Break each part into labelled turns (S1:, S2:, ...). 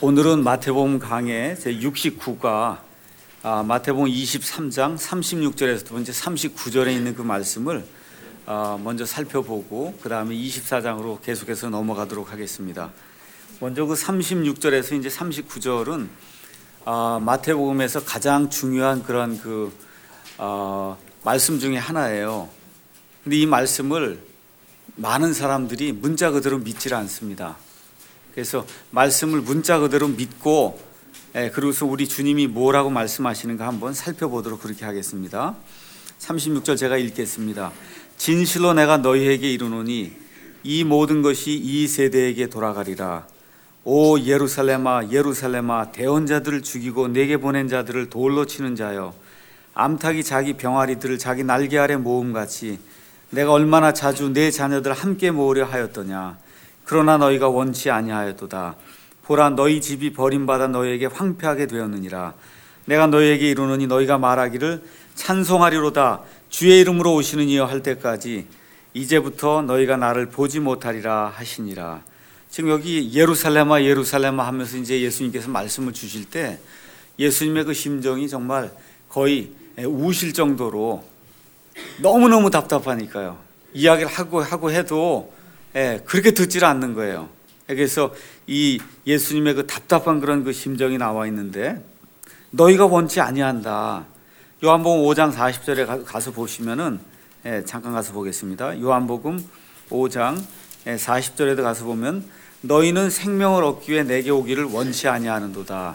S1: 오늘은 마태복음 강해 제69과 마태복음 23장 36절에서부터 이제 39절에 있는 그 말씀을 먼저 살펴보고 그 다음에 24장으로 계속해서 넘어가도록 하겠습니다. 먼저 그 36절에서 이제 39절은 마태복음에서 가장 중요한 그런 그 말씀 중에 하나예요. 근데 이 말씀을 많은 사람들이 문자 그대로 믿질 않습니다. 그래서 말씀을 문자 그대로 믿고 그리고서 우리 주님이 뭐라고 말씀하시는가 한번 살펴보도록 그렇게 하겠습니다. 36절 제가 읽겠습니다. 진실로 내가 너희에게 이르노니 이 모든 것이 이 세대에게 돌아가리라. 오 예루살렘아 예루살렘아 대언자들을 죽이고 내게 보낸 자들을 돌로 치는 자여 암탉이 자기 병아리들을 자기 날개 아래 모음같이 내가 얼마나 자주 내 자녀들 함께 모으려 하였더냐. 그러나 너희가 원치 아니하였도다. 보라 너희 집이 버림받아 너희에게 황폐하게 되었느니라. 내가 너희에게 이르노니 너희가 말하기를 찬송하리로다 주의 이름으로 오시는 이여 할 때까지 이제부터 너희가 나를 보지 못하리라 하시니라. 지금 여기 예루살렘아 예루살렘아 하면서 이제 예수님께서 말씀을 주실 때 예수님의 그 심정이 정말 거의 우실 정도로 너무너무 답답하니까요. 이야기를 하고 해도 그렇게 듣질 않는 거예요. 그래서 이 예수님의 그 답답한 그런 그 심정이 나와 있는데 너희가 원치 아니한다. 요한복음 5장 40절에 가서 보시면은 잠깐 가서 보겠습니다. 요한복음 5장 40절에도 가서 보면 너희는 생명을 얻기 위해 내게 오기를 원치 아니하는도다.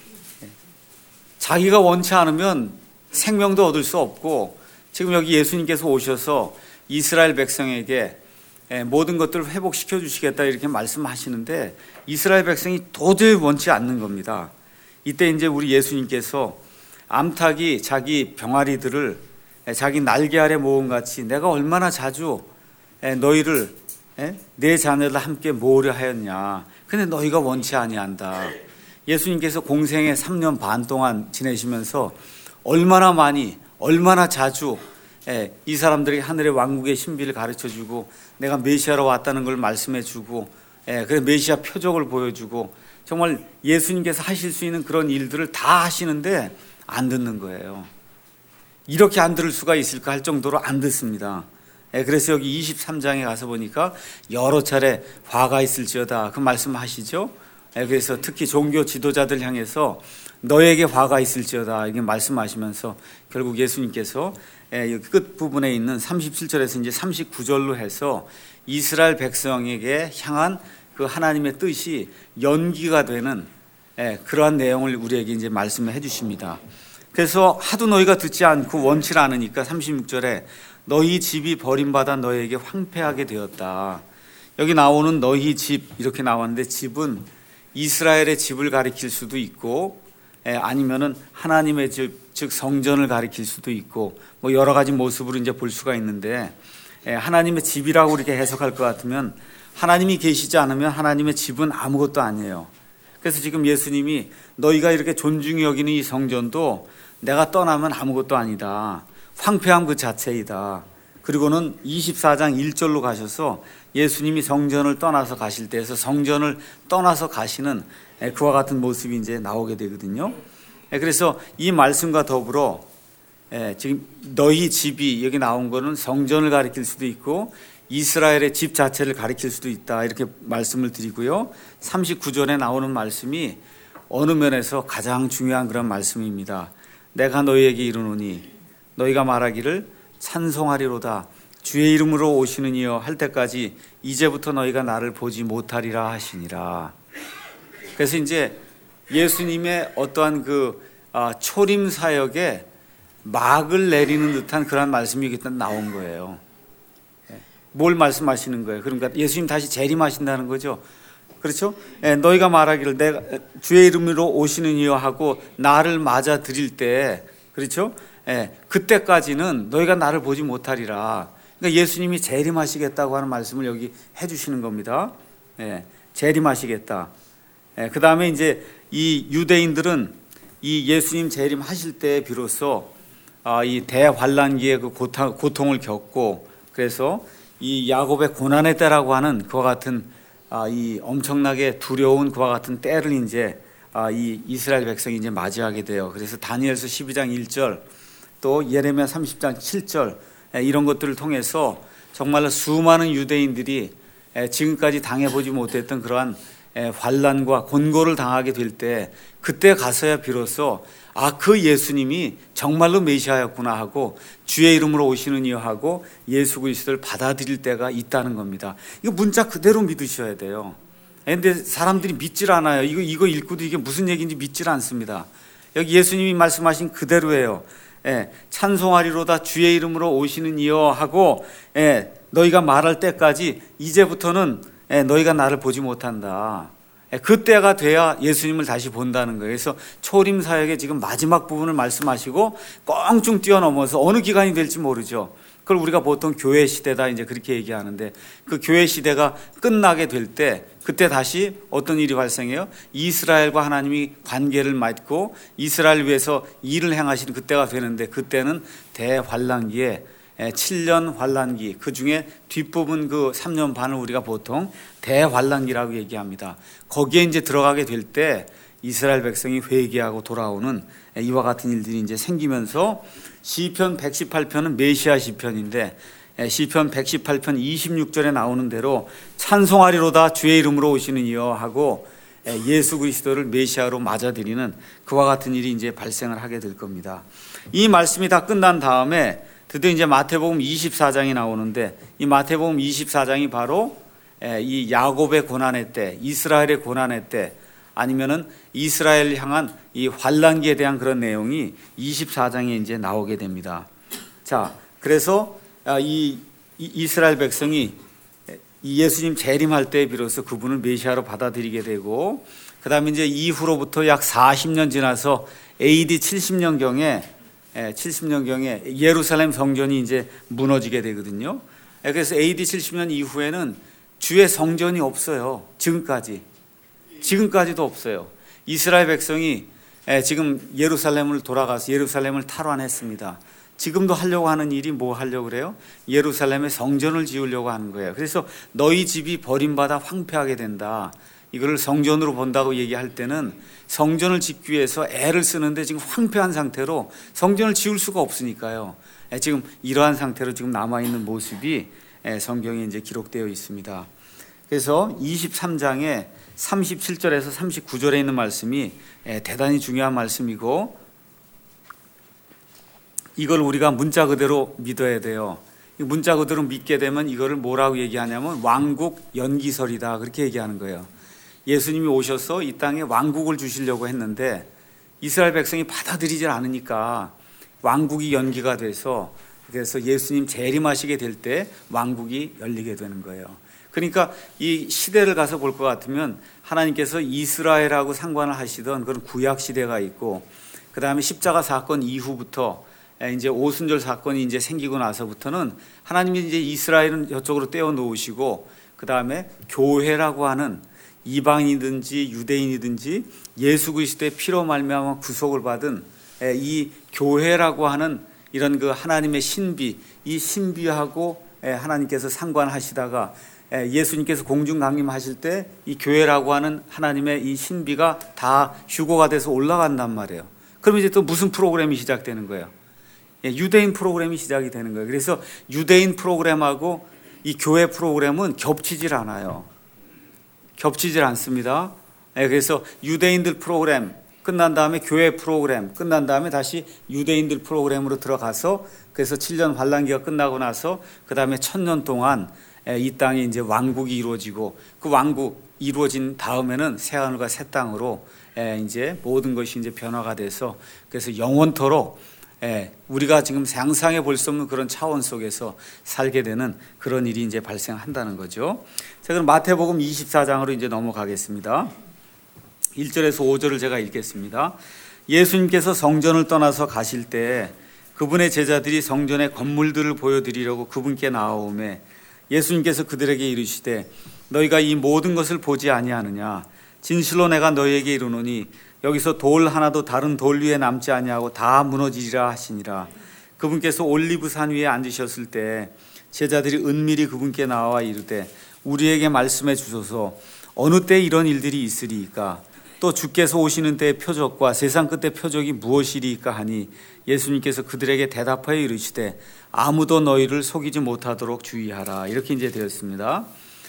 S1: 자기가 원치 않으면 생명도 얻을 수 없고 지금 여기 예수님께서 오셔서 이스라엘 백성에게 모든 것들을 회복시켜 주시겠다 이렇게 말씀하시는데 이스라엘 백성이 도저히 원치 않는 겁니다. 이때 이제 우리 예수님께서 암탉이 자기 병아리들을 자기 날개 아래 모음같이 내가 얼마나 자주 너희를 내 자녀들 함께 모으려 하였냐. 근데 너희가 원치 아니한다. 예수님께서 공생에 3년 반 동안 지내시면서 얼마나 많이 얼마나 자주 이 사람들이 하늘의 왕국의 신비를 가르쳐주고 내가 메시아로 왔다는 걸 말씀해주고 그래서 메시아 표적을 보여주고 정말 예수님께서 하실 수 있는 그런 일들을 다 하시는데 안 듣는 거예요. 이렇게 안 들을 수가 있을까 할 정도로 안 듣습니다. 그래서 여기 23장에 가서 보니까 여러 차례 화가 있을지어다 그 말씀하시죠. 그래서 특히 종교 지도자들 향해서 너에게 화가 있을지어다 이렇게 말씀하시면서 결국 예수님께서 끝부분에 있는 37절에서 이제 39절로 해서 이스라엘 백성에게 향한 그 하나님의 뜻이 연기가 되는 그러한 내용을 우리에게 이제 말씀을 해 주십니다. 그래서 하도 너희가 듣지 않고 원치 않으니까 36절에 너희 집이 버림받아 너희에게 황폐하게 되었다. 여기 나오는 너희 집 이렇게 나왔는데 집은 이스라엘의 집을 가리킬 수도 있고 아니면은 하나님의 집, 즉 성전을 가리킬 수도 있고 뭐 여러 가지 모습으로 이제 볼 수가 있는데 하나님의 집이라고 이렇게 해석할 것 같으면 하나님이 계시지 않으면 하나님의 집은 아무것도 아니에요. 그래서 지금 예수님이 너희가 이렇게 존중히 여기는 이 성전도 내가 떠나면 아무것도 아니다. 황폐함 그 자체이다. 그리고는 24장 1절로 가셔서 예수님이 성전을 떠나서 가실 때에서 성전을 떠나서 가시는 그와 같은 모습이 이제 나오게 되거든요. 그래서 이 말씀과 더불어 지금 너희 집이 여기 나온 거는 성전을 가리킬 수도 있고 이스라엘의 집 자체를 가리킬 수도 있다 이렇게 말씀을 드리고요. 39절에 나오는 말씀이 어느 면에서 가장 중요한 그런 말씀입니다. 내가 너희에게 이르노니 너희가 말하기를 찬송하리로다 주의 이름으로 오시는 이여 할 때까지 이제부터 너희가 나를 보지 못하리라 하시니라. 그래서 이제 예수님의 어떠한 그 초림 사역에 막을 내리는 듯한 그런 말씀이 일단 나온 거예요. 뭘 말씀하시는 거예요? 그러니까 예수님 다시 재림하신다는 거죠. 그렇죠? 너희가 말하기를 내가 주의 이름으로 오시는 이여 하고 나를 맞아 드릴 때 그렇죠? 그때까지는 너희가 나를 보지 못하리라. 그러니까 예수님이 재림하시겠다고 하는 말씀을 여기 해주시는 겁니다. 재림하시겠다. 그 다음에 이제 이 유대인들은 이 예수님 재림하실 때 비로소 이 대환란기의 그 고통을 겪고 그래서 이 야곱의 고난의 때라고 하는 그와 같은 이 엄청나게 두려운 그와 같은 때를 이제 이 이스라엘 백성이 이제 맞이하게 돼요. 그래서 다니엘서 12장 1절 또 예레미야 30장 7절 이런 것들을 통해서 정말로 수많은 유대인들이 지금까지 당해보지 못했던 그러한 환난과 곤고를 당하게 될 때 그때 가서야 비로소 그 예수님이 정말로 메시아였구나 하고 주의 이름으로 오시는 이여 하고 예수 그리스도를 받아들일 때가 있다는 겁니다. 이거 문자 그대로 믿으셔야 돼요. 그런데 사람들이 믿질 않아요. 이거 읽고도 이게 무슨 얘기인지 믿질 않습니다. 여기 예수님이 말씀하신 그대로예요. 찬송하리로다 주의 이름으로 오시는 이여 하고 너희가 말할 때까지 이제부터는 너희가 나를 보지 못한다. 그때가 돼야 예수님을 다시 본다는 거예요. 그래서 초림 사역의 지금 마지막 부분을 말씀하시고 껑충 뛰어넘어서 어느 기간이 될지 모르죠. 그걸 우리가 보통 교회 시대다 이제 그렇게 얘기하는데 그 교회 시대가 끝나게 될 때 그때 다시 어떤 일이 발생해요? 이스라엘과 하나님이 관계를 맺고 이스라엘 위해서 일을 행하시는 그때가 되는데 그때는 대환란기에 7년 환란기 그 중에 뒷부분 그 3년 반을 우리가 보통 대환란기라고 얘기합니다. 거기에 이제 들어가게 될 때 이스라엘 백성이 회개하고 돌아오는 이와 같은 일들이 이제 생기면서 시편 118편은 메시아 시편인데 시편 118편 26절에 나오는 대로 찬송하리로다 주의 이름으로 오시는 이여 하고 예수 그리스도를 메시아로 맞아들이는 그와 같은 일이 이제 발생을 하게 될 겁니다. 이 말씀이 다 끝난 다음에 드디어 이제 마태복음 24장이 나오는데 이 마태복음 24장이 바로 이 야곱의 고난의 때, 이스라엘의 고난의 때 아니면은 이스라엘 향한 이 환란기에 대한 그런 내용이 24장에 이제 나오게 됩니다. 자, 그래서 이 이스라엘 백성이 이 예수님 재림할 때 비로소 그분을 메시아로 받아들이게 되고 그다음에 이제 이후로부터 약 40년 지나서 AD 70년경에 예루살렘 성전이 이제 무너지게 되거든요. 그래서 AD 70년 이후에는 주의 성전이 없어요. 지금까지도 없어요. 이스라엘 백성이 지금 예루살렘을 돌아가서 예루살렘을 탈환했습니다. 지금도 하려고 하는 일이 뭐 하려고 그래요? 예루살렘에 성전을 지으려고 하는 거예요. 그래서 너희 집이 버림받아 황폐하게 된다. 이거를 성전으로 본다고 얘기할 때는 성전을 짓기 위해서 애를 쓰는데 지금 황폐한 상태로 성전을 지을 수가 없으니까요. 지금 이러한 상태로 지금 남아있는 모습이 성경에 이제 기록되어 있습니다. 그래서 23장에 37절에서 39절에 있는 말씀이 대단히 중요한 말씀이고 이걸 우리가 문자 그대로 믿어야 돼요. 문자 그대로 믿게 되면 이거를 뭐라고 얘기하냐면 왕국 연기설이다 그렇게 얘기하는 거예요. 예수님이 오셔서 이 땅에 왕국을 주시려고 했는데 이스라엘 백성이 받아들이질 않으니까 왕국이 연기가 돼서 그래서 예수님 재림하시게 될 때 왕국이 열리게 되는 거예요. 그러니까 이 시대를 가서 볼 것 같으면 하나님께서 이스라엘하고 상관을 하시던 그런 구약 시대가 있고 그 다음에 십자가 사건 이후부터 이제 오순절 사건이 이제 생기고 나서부터는 하나님이 이제 이스라엘은 저쪽으로 떼어 놓으시고 그 다음에 교회라고 하는 이방인이든지 유대인이든지 예수 그리스도의 피로 말미암아 구속을 받은 이 교회라고 하는 이런 그 하나님의 신비, 이 신비하고 하나님께서 상관하시다가 예수님께서 공중 강림하실 때 이 교회라고 하는 하나님의 이 신비가 다 휴고가 돼서 올라간단 말이에요. 그럼 이제 또 무슨 프로그램이 시작되는 거예요? 유대인 프로그램이 시작이 되는 거예요. 그래서 유대인 프로그램하고 이 교회 프로그램은 겹치질 않아요. 겹치질 않습니다. 그래서 유대인들 프로그램 끝난 다음에 교회 프로그램 끝난 다음에 다시 유대인들 프로그램으로 들어가서 그래서 7년 환란기가 끝나고 나서 그 다음에 1000년 동안 이 땅에 이제 왕국이 이루어지고 그 왕국 이루어진 다음에는 새 하늘과 새 땅으로 이제 모든 것이 이제 변화가 돼서 그래서 영원토록 우리가 지금 상상해 볼 수 없는 그런 차원 속에서 살게 되는 그런 일이 이제 발생한다는 거죠. 자, 그럼 마태복음 24장으로 이제 넘어가겠습니다. 1절에서 5절을 제가 읽겠습니다. 예수님께서 성전을 떠나서 가실 때 그분의 제자들이 성전의 건물들을 보여드리려고 그분께 나아오매 예수님께서 그들에게 이르시되 너희가 이 모든 것을 보지 아니하느냐? 진실로 내가 너희에게 이르노니 여기서 돌 하나도 다른 돌 위에 남지 아니하고 다 무너지리라 하시니라. 그분께서 올리브산 위에 앉으셨을 때 제자들이 은밀히 그분께 나와 이르되 우리에게 말씀해 주소서. 어느 때 이런 일들이 있으리이까? 또 주께서 오시는 때의 표적과 세상 끝의 표적이 무엇이리이까 하니 예수님께서 그들에게 대답하여 이르시되 아무도 너희를 속이지 못하도록 주의하라. 이렇게 이제 되었습니다.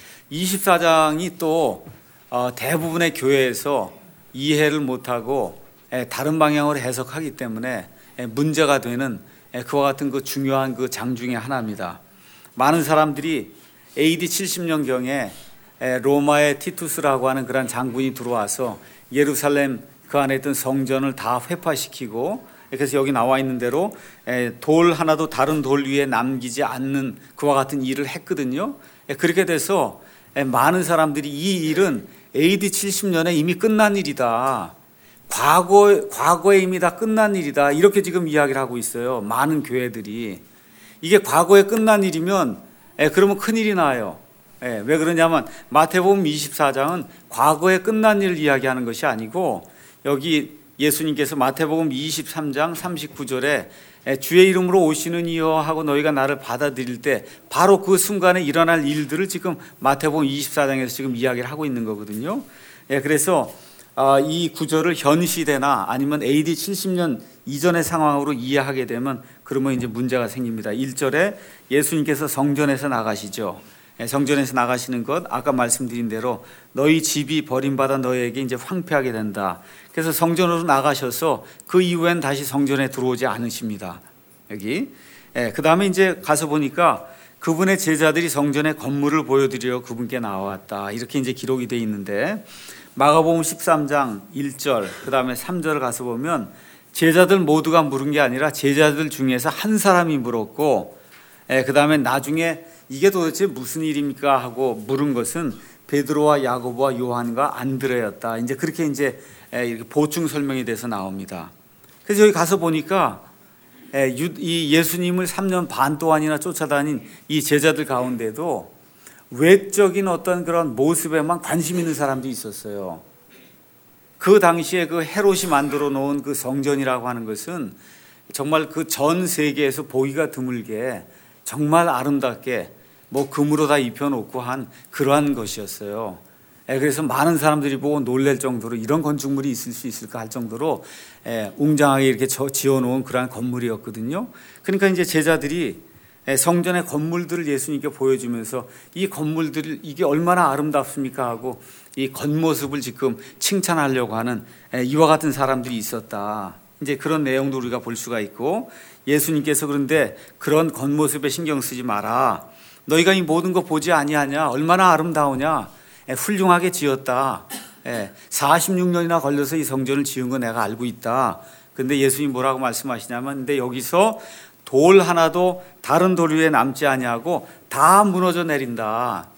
S1: 24장이 또 대부분의 교회에서 이해를 못하고 다른 방향으로 해석하기 때문에 문제가 되는 그와 같은 그 중요한 그 장 중에 하나입니다. 많은 사람들이 AD 70년경에 로마의 티투스라고 하는 그런 장군이 들어와서 예루살렘 그 안에 있던 성전을 다 회파시키고, 그래서 여기 나와 있는 대로 돌 하나도 다른 돌 위에 남기지 않는 그와 같은 일을 했거든요. 그렇게 돼서 많은 사람들이 이 일은 AD 70년에 이미 끝난 일이다. 과거에 이미 다 끝난 일이다. 이렇게 지금 이야기를 하고 있어요. 많은 교회들이. 이게 과거에 끝난 일이면 그러면 큰일이 나요. 왜 그러냐면 마태복음 24장은 과거에 끝난 일을 이야기하는 것이 아니고, 여기 예수님께서 마태복음 23장 39절에 주의 이름으로 오시는 이여 하고 너희가 나를 받아들일 때 바로 그 순간에 일어날 일들을 지금 마태복음 24장에서 지금 이야기를 하고 있는 거거든요. 그래서 이 구절을 현 시대나 아니면 AD 70년 이전의 상황으로 이해하게 되면 그러면 이제 문제가 생깁니다. 1절에 예수님께서 성전에서 나가시죠. 성전에서 나가시는 것, 아까 말씀드린 대로 너희 집이 버림받아 너희에게 이제 황폐하게 된다. 그래서 성전으로 나가셔서 그 이후엔 다시 성전에 들어오지 않으십니다. 여기. 그 다음에 이제 가서 보니까 그분의 제자들이 성전의 건물을 보여드리려 그분께 나왔다. 이렇게 이제 기록이 되어 있는데, 마가복음 13장 1절, 그 다음에 3절 가서 보면 제자들 모두가 물은 게 아니라 제자들 중에서 한 사람이 물었고, 그 다음에 나중에 이게 도대체 무슨 일입니까 하고 물은 것은 베드로와 야고보와 요한과 안드레였다. 이제 그렇게 이제 이렇게 보충 설명이 돼서 나옵니다. 그래서 여기 가서 보니까 이 예수님을 3년 반 동안이나 쫓아다닌 이 제자들 가운데도 외적인 어떤 그런 모습에만 관심 있는 사람도 있었어요. 그 당시에 그 헤롯이 만들어 놓은 그 성전이라고 하는 것은 정말 그 전 세계에서 보기가 드물게 정말 아름답게 뭐 금으로 다 입혀놓고 한 그러한 것이었어요. 그래서 많은 사람들이 보고 놀랄 정도로 이런 건축물이 있을 수 있을까 할 정도로 웅장하게 이렇게 지어놓은 그러한 건물이었거든요. 그러니까 이제 제자들이 성전의 건물들을 예수님께 보여주면서 이 건물들이 이게 얼마나 아름답습니까 하고 이 겉모습을 지금 칭찬하려고 하는 이와 같은 사람들이 있었다. 이제 그런 내용도 우리가 볼 수가 있고, 예수님께서 그런데 그런 겉모습에 신경 쓰지 마라. 너희가 이 모든 거 보지 아니하냐? 얼마나 아름다우냐? 훌륭하게 지었다. 46년이나 걸려서 이 성전을 지은 거 내가 알고 있다. 근데 예수님 뭐라고 말씀하시냐면, 근데 여기서 돌 하나도 다른 돌 위에 남지 아니하고 다 무너져 내린다.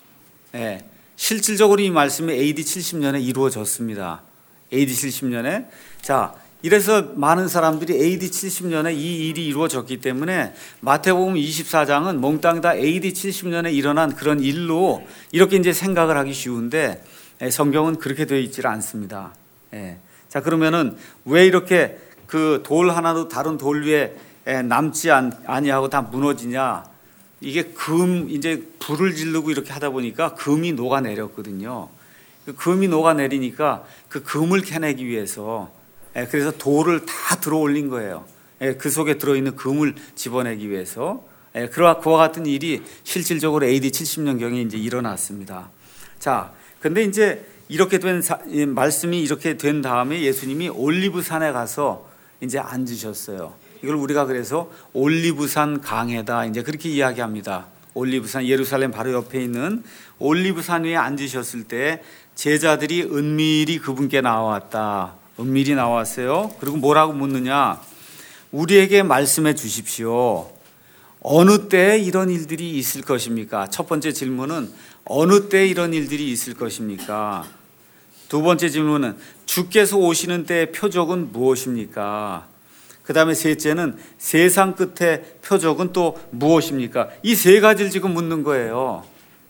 S1: 실질적으로 이 말씀이 AD 70년에 이루어졌습니다. AD 70년에. 자, 이래서 많은 사람들이 AD 70년에 이 일이 이루어졌기 때문에 마태복음 24장은 몽땅 다 AD 70년에 일어난 그런 일로 이렇게 이제 생각을 하기 쉬운데, 성경은 그렇게 되어 있지를 않습니다. 자, 그러면은 왜 이렇게 그 돌 하나도 다른 돌 위에 남지 아니하고 다 무너지냐? 이게 이제 불을 지르고 이렇게 하다 보니까 금이 녹아내렸거든요. 그 금이 녹아내리니까 그 금을 캐내기 위해서, 그래서 돌을 다 들어 올린 거예요. 그 속에 들어있는 금을 집어내기 위해서. 그와 같은 일이 실질적으로 AD 70년경에 이제 일어났습니다. 자, 근데 이제 이렇게 된 말씀이 이렇게 된 다음에 예수님이 올리브산에 가서 이제 앉으셨어요. 이걸 우리가 그래서 올리브산 강해다, 이제 그렇게 이야기합니다. 올리브산, 예루살렘 바로 옆에 있는 올리브산 위에 앉으셨을 때 제자들이 은밀히 그분께 나왔다. 은밀히 나왔어요. 그리고 뭐라고 묻느냐? 우리에게 말씀해 주십시오. 어느 때에 이런 일들이 있을 것입니까? 첫 번째 질문은 어느 때에 이런 일들이 있을 것입니까? 두 번째 질문은 주께서 오시는 때의 표적은 무엇입니까? 그 다음에 셋째는 세상 끝의 표적은 또 무엇입니까? 이 세 가지를 지금 묻는 거예요.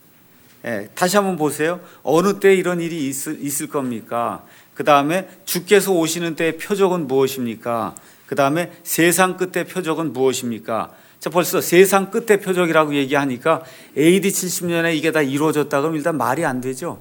S1: 다시 한번 보세요. 어느 때에 이런 일이 있을 겁니까? 그 다음에 주께서 오시는 때의 표적은 무엇입니까? 그 다음에 세상 끝의 표적은 무엇입니까? 자, 벌써 세상 끝의 표적이라고 얘기하니까 AD 70년에 이게 다 이루어졌다 그러면 일단 말이 안 되죠.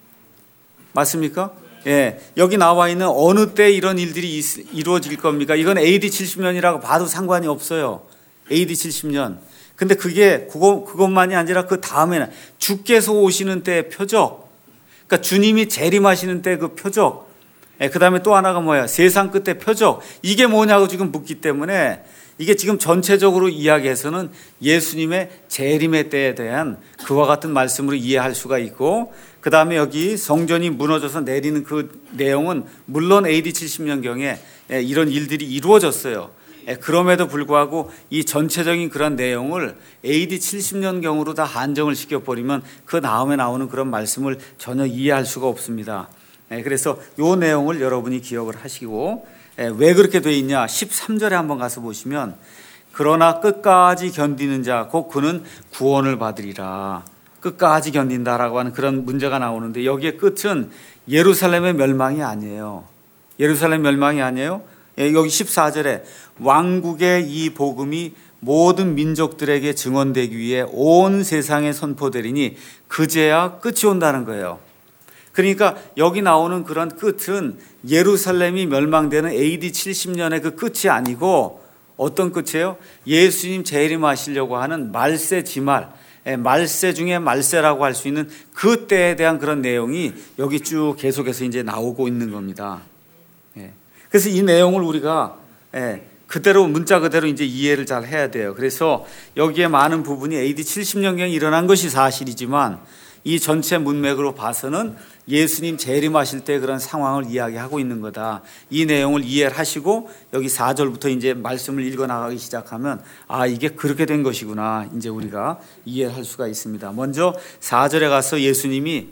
S1: 맞습니까? 예, 여기 나와 있는 어느 때 이런 일들이 이루어질 겁니까? 이건 AD 70년이라고 봐도 상관이 없어요. AD 70년. 근데 그것만이 아니라 그 다음에는 주께서 오시는 때의 표적. 그러니까 주님이 재림하시는 때 그 표적. 그 다음에 또 하나가 뭐야? 세상 끝의 표적. 이게 뭐냐고 지금 묻기 때문에 이게 지금 전체적으로 이야기해서는 예수님의 재림의 때에 대한 그와 같은 말씀으로 이해할 수가 있고, 그 다음에 여기 성전이 무너져서 내리는 그 내용은 물론 AD 70년경에 이런 일들이 이루어졌어요. 그럼에도 불구하고 이 전체적인 그런 내용을 AD 70년경으로 다 한정을 시켜버리면 그 다음에 나오는 그런 말씀을 전혀 이해할 수가 없습니다. 그래서 이 내용을 여러분이 기억을 하시고, 왜 그렇게 돼 있냐? 13절에 한번 가서 보시면, 그러나 끝까지 견디는 자 곧 그는 구원을 받으리라. 끝까지 견딘다라고 하는 그런 문제가 나오는데, 여기에 끝은 예루살렘의 멸망이 아니에요. 예루살렘 멸망이 아니에요. 여기 14절에 왕국의 이 복음이 모든 민족들에게 증언되기 위해 온 세상에 선포되리니 그제야 끝이 온다는 거예요. 그러니까 여기 나오는 그런 끝은 예루살렘이 멸망되는 AD 70년의 그 끝이 아니고 어떤 끝이에요? 예수님 재림하시려고 하는 말세 지말, 말세 중에 말세라고 할 수 있는 그 때에 대한 그런 내용이 여기 쭉 계속해서 이제 나오고 있는 겁니다. 그래서 이 내용을 우리가 그대로 문자 그대로 이제 이해를 잘 해야 돼요. 그래서 여기에 많은 부분이 AD 70년경에 일어난 것이 사실이지만 이 전체 문맥으로 봐서는 예수님 재림하실 때 그런 상황을 이야기하고 있는 거다. 이 내용을 이해를 하시고 여기 4절부터 이제 말씀을 읽어 나가기 시작하면 이게 그렇게 된 것이구나. 이제 우리가 이해를 할 수가 있습니다. 먼저 4절에 가서 예수님이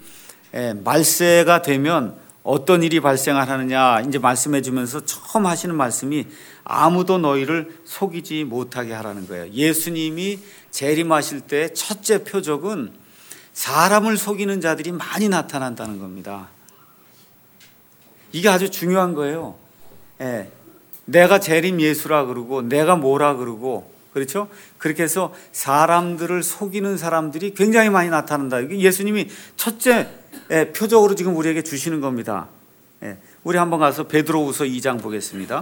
S1: 말세가 되면 어떤 일이 발생하느냐 이제 말씀해 주면서 처음 하시는 말씀이 아무도 너희를 속이지 못하게 하라는 거예요. 예수님이 재림하실 때 첫째 표적은 사람을 속이는 자들이 많이 나타난다는 겁니다. 이게 아주 중요한 거예요. 내가 재림 예수라 그러고 내가 뭐라 그러고 그렇죠? 그렇게 해서 사람들을 속이는 사람들이 굉장히 많이 나타난다. 이게 예수님이 첫째 표적으로 지금 우리에게 주시는 겁니다. 우리 한번 가서 베드로후서 2장 보겠습니다.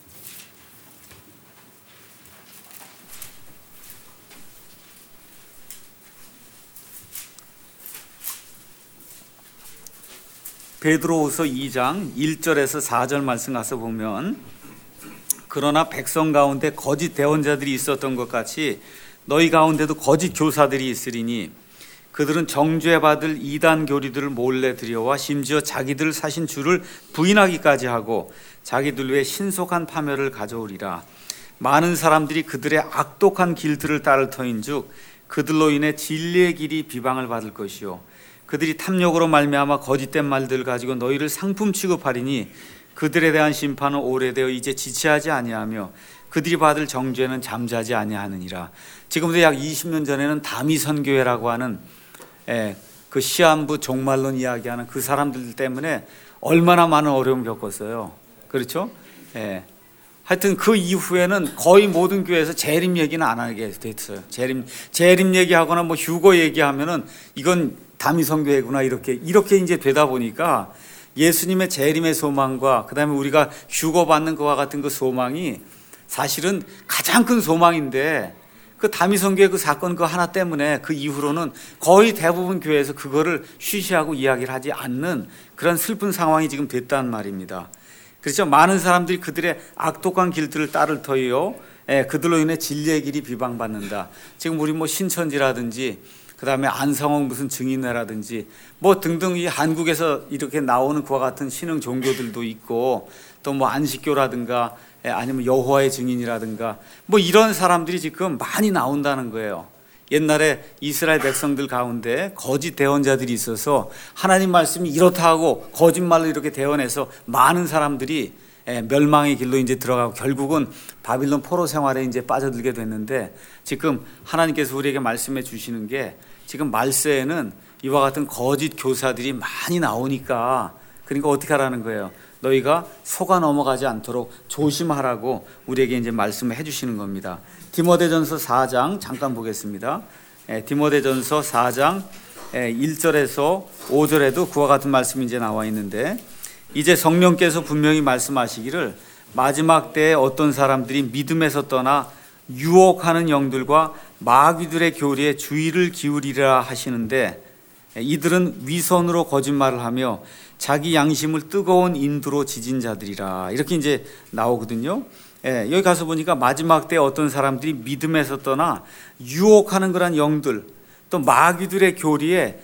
S1: 베드로후서 2장 1절에서 4절 말씀 가서 보면, 그러나 백성 가운데 거짓 대언자들이 있었던 것 같이 너희 가운데도 거짓 교사들이 있으리니 그들은 정죄받을 이단 교리들을 몰래 들여와 심지어 자기들 사신 주를 부인하기까지 하고 자기들 외에 신속한 파멸을 가져오리라. 많은 사람들이 그들의 악독한 길들을 따를 터인즉 그들로 인해 진리의 길이 비방을 받을 것이요 그들이 탐욕으로 말미암아 거짓된 말들 가지고 너희를 상품 취급하리니 그들에 대한 심판은 오래되어 이제 지체하지 아니하며 그들이 받을 정죄는 잠자지 아니하느니라. 지금부터 약 20년 전에는 다미선교회라고 하는 그 시한부 종말론 이야기하는 그 사람들 때문에 얼마나 많은 어려움을 겪었어요. 그렇죠? 하여튼 그 이후에는 거의 모든 교회에서 재림 얘기는 안 하게 됐어요. 재림 얘기하거나 뭐 휴거 얘기하면은 이건 다미선교회구나 이렇게 이제 되다 보니까 예수님의 재림의 소망과 그다음에 우리가 휴거 받는 것과 같은 그 소망이 사실은 가장 큰 소망인데 그 다미선교회 그 사건 그 하나 때문에 그 이후로는 거의 대부분 교회에서 그거를 쉬쉬하고 이야기를 하지 않는 그런 슬픈 상황이 지금 됐다는 말입니다. 그렇죠? 많은 사람들이 그들의 악독한 길들을 따를 터이요 그들로 인해 진리의 길이 비방받는다. 지금 우리 뭐 신천지라든지 그다음에 안성홍 무슨 증인회라든지 뭐 등등 이 한국에서 이렇게 나오는 그와 같은 신흥 종교들도 있고 또 뭐 안식교라든가 아니면 여호와의 증인이라든가 뭐 이런 사람들이 지금 많이 나온다는 거예요. 옛날에 이스라엘 백성들 가운데 거짓 대언자들이 있어서 하나님 말씀이 이렇다 하고 거짓말로 이렇게 대언해서 많은 사람들이 멸망의 길로 이제 들어가고 결국은 바빌론 포로 생활에 이제 빠져들게 됐는데 지금 하나님께서 우리에게 말씀해 주시는 게 지금 말세에는 이와 같은 거짓 교사들이 많이 나오니까 그러니까 어떻게 하라는 거예요? 너희가 속아 넘어가지 않도록 조심하라고 우리에게 이제 말씀을 해주시는 겁니다. 디모데전서 4장 잠깐 보겠습니다. 디모데전서 4장 1절에서 5절에도 그와 같은 말씀이 이제 나와 있는데, 이제 성령께서 분명히 말씀하시기를 마지막 때에 어떤 사람들이 믿음에서 떠나 유혹하는 영들과 마귀들의 교리에 주의를 기울이라 하시는데, 이들은 위선으로 거짓말을 하며 자기 양심을 뜨거운 인두로 지진 자들이라, 이렇게 이제 나오거든요. 여기 가서 보니까 마지막 때 어떤 사람들이 믿음에서 떠나 유혹하는 그런 영들, 또 마귀들의 교리에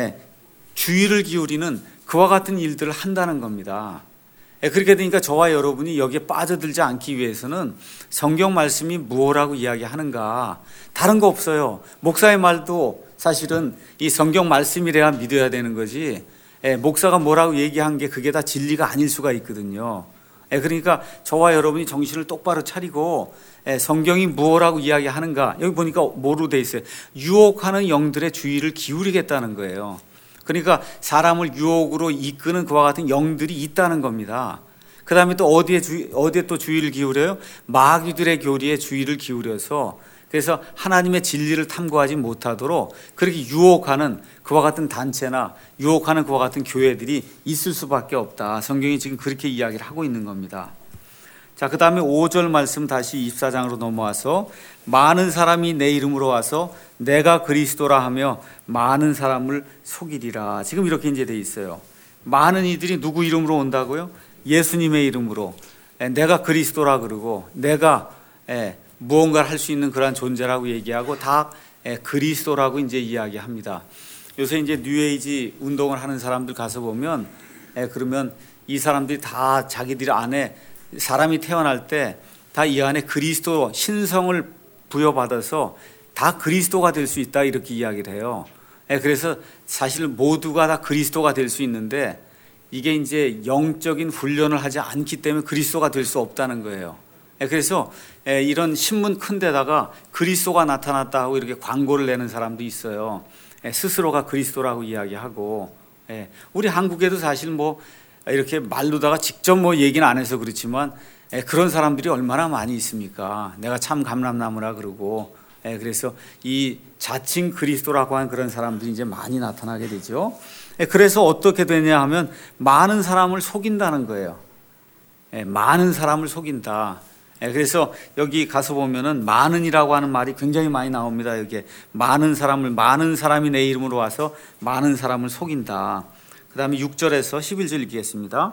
S1: 주의를 기울이는 그와 같은 일들을 한다는 겁니다. 그렇게 되니까 저와 여러분이 여기에 빠져들지 않기 위해서는 성경 말씀이 무엇라고 이야기하는가, 다른 거 없어요. 목사의 말도 사실은 이 성경 말씀이래야 믿어야 되는 거지, 목사가 뭐라고 얘기한 게 그게 다 진리가 아닐 수가 있거든요. 그러니까 저와 여러분이 정신을 똑바로 차리고 성경이 무엇라고 이야기하는가, 여기 보니까 뭐로 돼 있어요? 유혹하는 영들의 주의를 기울이겠다는 거예요. 그러니까 사람을 유혹으로 이끄는 그와 같은 영들이 있다는 겁니다. 그 다음에 또 어디에 또 주의를 기울여요? 마귀들의 교리에 주의를 기울여서, 그래서 하나님의 진리를 탐구하지 못하도록 그렇게 유혹하는 그와 같은 단체나 유혹하는 그와 같은 교회들이 있을 수밖에 없다. 성경이 지금 그렇게 이야기를 하고 있는 겁니다. 자, 그 다음에 5절 말씀 다시 24장으로 넘어와서 많은 사람이 내 이름으로 와서 내가 그리스도라 하며 많은 사람을 속이리라. 지금 이렇게 이제 돼 있어요. 많은 이들이 누구 이름으로 온다고요? 예수님의 이름으로. 내가 그리스도라 그러고, 내가 무언가를 할 수 있는 그러한 존재라고 얘기하고, 다 그리스도라고 이제 이야기합니다. 요새 이제 뉴에이지 운동을 하는 사람들 가서 보면, 그러면 이 사람들이 다 자기들 안에, 사람이 태어날 때 다 이 안에 그리스도 신성을 부여받아서 다 그리스도가 될 수 있다, 이렇게 이야기를 해요. 그래서 사실 모두가 다 그리스도가 될 수 있는데, 이게 이제 영적인 훈련을 하지 않기 때문에 그리스도가 될 수 없다는 거예요. 그래서 이런 신문 큰 데다가 그리스도가 나타났다 하고 이렇게 광고를 내는 사람도 있어요. 스스로가 그리스도라고 이야기하고. 우리 한국에도 사실 뭐 이렇게 말로다가 직접 뭐 얘기는 안 해서 그렇지만 그런 사람들이 얼마나 많이 있습니까? 내가 참 감람나무라 그러고. 그래서 이 자칭 그리스도라고 하는 그런 사람들이 이제 많이 나타나게 되죠. 그래서 어떻게 되냐 하면 많은 사람을 속인다는 거예요. 많은 사람을 속인다. 그래서 여기 가서 보면은 많은이라고 하는 말이 굉장히 많이 나옵니다. 여기에 많은 사람이 내 이름으로 와서 많은 사람을 속인다. 그 다음에 6절에서 11절 읽겠습니다.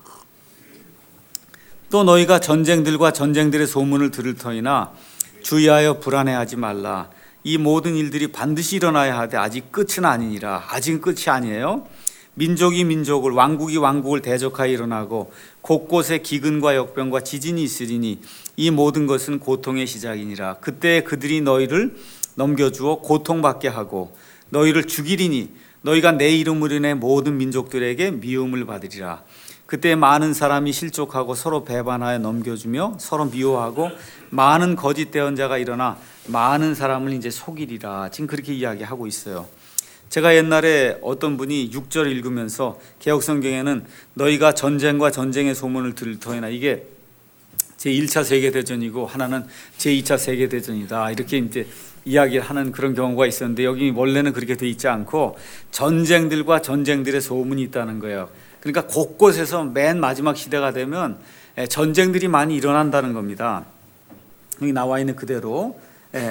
S1: 또 너희가 전쟁들과 전쟁들의 소문을 들을 터이나 주의하여 불안해하지 말라. 이 모든 일들이 반드시 일어나야 하되 아직 끝은 아니니라. 아직은 끝이 아니에요. 민족이 민족을, 왕국이 왕국을 대적하여 일어나고 곳곳에 기근과 역병과 지진이 있으리니 이 모든 것은 고통의 시작이니라. 그때 그들이 너희를 넘겨주어 고통받게 하고 너희를 죽이리니 너희가 내 이름으로 인해 모든 민족들에게 미움을 받으리라. 그때 많은 사람이 실족하고 서로 배반하여 넘겨주며 서로 미워하고 많은 거짓 대언자가 일어나 많은 사람을 이제 속이리라. 지금 그렇게 이야기하고 있어요. 제가 옛날에 어떤 분이 6절 읽으면서 개혁성경에는 너희가 전쟁과 전쟁의 소문을 들을 터이나, 이게 제1차 세계대전이고 하나는 제2차 세계대전이다, 이렇게 이제 이야기를 하는 그런 경우가 있었는데, 여기 원래는 그렇게 돼 있지 않고 전쟁들과 전쟁들의 소문이 있다는 거예요. 그러니까 곳곳에서 맨 마지막 시대가 되면 전쟁들이 많이 일어난다는 겁니다. 여기 나와 있는 그대로.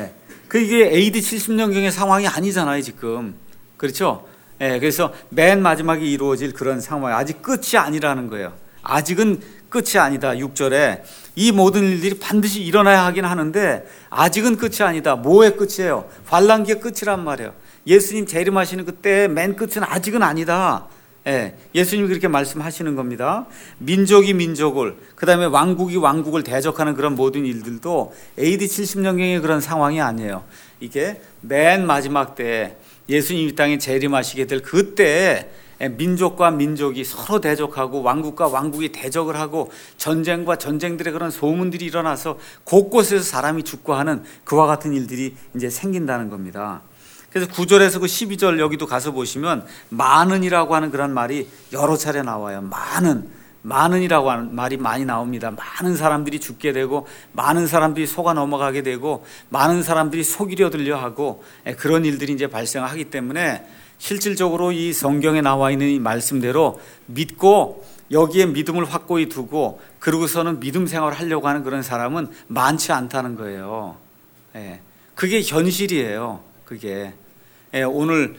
S1: 그게 AD 70년경의 상황이 아니잖아요, 지금. 그렇죠? 그래서 맨 마지막에 이루어질 그런 상황, 아직 끝이 아니라는 거예요. 아직은 끝이 아니다. 6절에 이 모든 일들이 반드시 일어나야 하긴 하는데 아직은 끝이 아니다. 뭐의 끝이에요? 환란기의 끝이란 말이에요. 예수님 재림하시는 그때 맨 끝은 아직은 아니다. 예수님이 그렇게 말씀하시는 겁니다. 민족이 민족을, 그 다음에 왕국이 왕국을 대적하는 그런 모든 일들도 AD 70년경의 그런 상황이 아니에요. 이게 맨 마지막 때 예수님 이 땅에 재림하시게 될 그때 민족과 민족이 서로 대적하고 왕국과 왕국이 대적을 하고 전쟁과 전쟁들의 그런 소문들이 일어나서 곳곳에서 사람이 죽고 하는 그와 같은 일들이 이제 생긴다는 겁니다. 그래서 9절에서 그 12절 여기도 가서 보시면 많은이라고 하는 그런 말이 여러 차례 나와요. 많은이라고 하는 말이 많이 나옵니다. 많은 사람들이 죽게 되고 많은 사람들이 속아 넘어가게 되고 많은 사람들이 속이려 들려 하고 그런 일들이 이제 발생하기 때문에 실질적으로 이 성경에 나와 있는 이 말씀대로 믿고 여기에 믿음을 확고히 두고 그러고서는 믿음 생활을 하려고 하는 그런 사람은 많지 않다는 거예요. 그게 현실이에요. 그게 오늘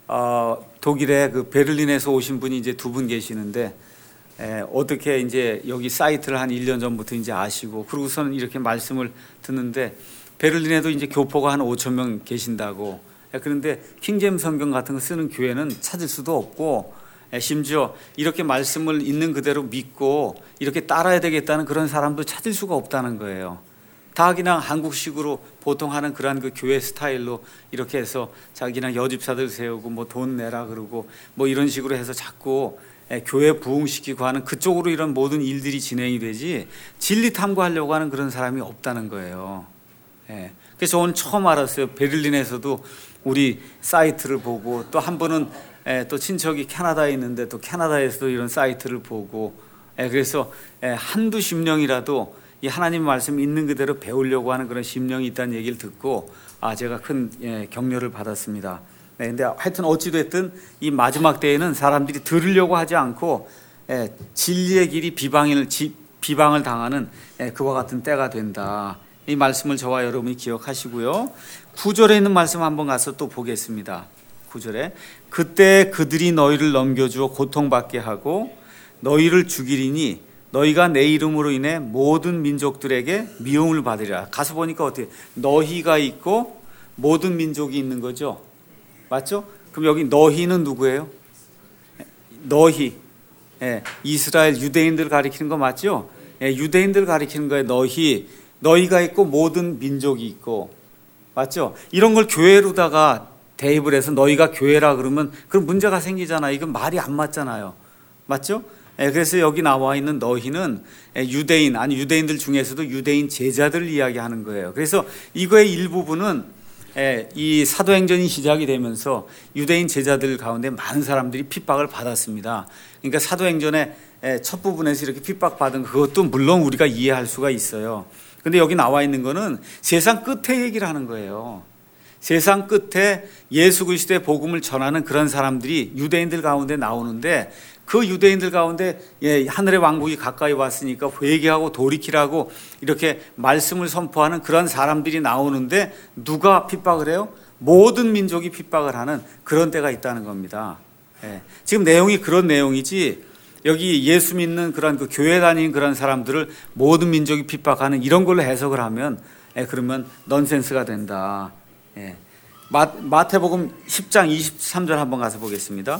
S1: 독일의 그 베를린에서 오신 분이 이제 두 분 계시는데 어떻게 이제 여기 사이트를 한 1년 전부터 이제 아시고 그러고서는 이렇게 말씀을 듣는데 베를린에도 이제 교포가 한 5천 명 계신다고. 그런데 킹제임스 성경 같은 거 쓰는 교회는 찾을 수도 없고 심지어 이렇게 말씀을 있는 그대로 믿고 이렇게 따라야 되겠다는 그런 사람도 찾을 수가 없다는 거예요. 다 그냥 한국식으로 보통 하는 그러한 그 교회 스타일로 이렇게 해서 자기랑 여집사들 세우고 뭐 돈 내라 그러고 뭐 이런 식으로 해서 자꾸 교회 부흥시키고 하는 그쪽으로 이런 모든 일들이 진행이 되지 진리 탐구하려고 하는 그런 사람이 없다는 거예요. 그래서 오늘 처음 알았어요. 베를린에서도 우리 사이트를 보고 또 한 번은 또 친척이 캐나다에 있는데 또 캐나다에서도 이런 사이트를 보고 그래서 한두 심령이라도 이 하나님 말씀 있는 그대로 배우려고 하는 그런 심령이 있다는 얘기를 듣고 제가 큰 격려를 받았습니다. 근데 하여튼 어찌됐든 이 마지막 때에는 사람들이 들으려고 하지 않고 진리의 길이 비방을 당하는 그와 같은 때가 된다. 이 말씀을 저와 여러분이 기억하시고요. 9절에 있는 말씀 한번 가서 또 보겠습니다. 9절에 그때 그들이 너희를 넘겨주어 고통받게 하고 너희를 죽이리니 너희가 내 이름으로 인해 모든 민족들에게 미움을 받으리라. 가서 보니까 어떻게 너희가 있고 모든 민족이 있는 거죠. 맞죠? 그럼 여기 너희는 누구예요? 너희. 이스라엘 유대인들 가리키는 거 맞죠? 유대인들 가리키는 거예요. 너희가 있고 모든 민족이 있고. 맞죠? 이런 걸 교회로다가 대입을 해서 너희가 교회라 그러면 그럼 문제가 생기잖아요. 이건 말이 안 맞잖아요. 맞죠? 그래서 여기 나와 있는 너희는 유대인, 아니 유대인들 중에서도 유대인 제자들을 이야기하는 거예요. 그래서 이거의 일부분은 이 사도행전이 시작이 되면서 유대인 제자들 가운데 많은 사람들이 핍박을 받았습니다. 그러니까 사도행전의 첫 부분에서 이렇게 핍박받은 그것도 물론 우리가 이해할 수가 있어요. 근데 여기 나와 있는 거는 세상 끝에 얘기를 하는 거예요. 세상 끝에 예수 그리스도의 복음을 전하는 그런 사람들이 유대인들 가운데 나오는데 그 유대인들 가운데 하늘의 왕국이 가까이 왔으니까 회개하고 돌이키라고 이렇게 말씀을 선포하는 그런 사람들이 나오는데 누가 핍박을 해요? 모든 민족이 핍박을 하는 그런 때가 있다는 겁니다. 지금 내용이 그런 내용이지 여기 예수 믿는 그런 그 교회 다니는 그런 사람들을 모든 민족이 핍박하는 이런 걸로 해석을 하면 그러면 넌센스가 된다. 마태복음 10장 23절 한번 가서 보겠습니다.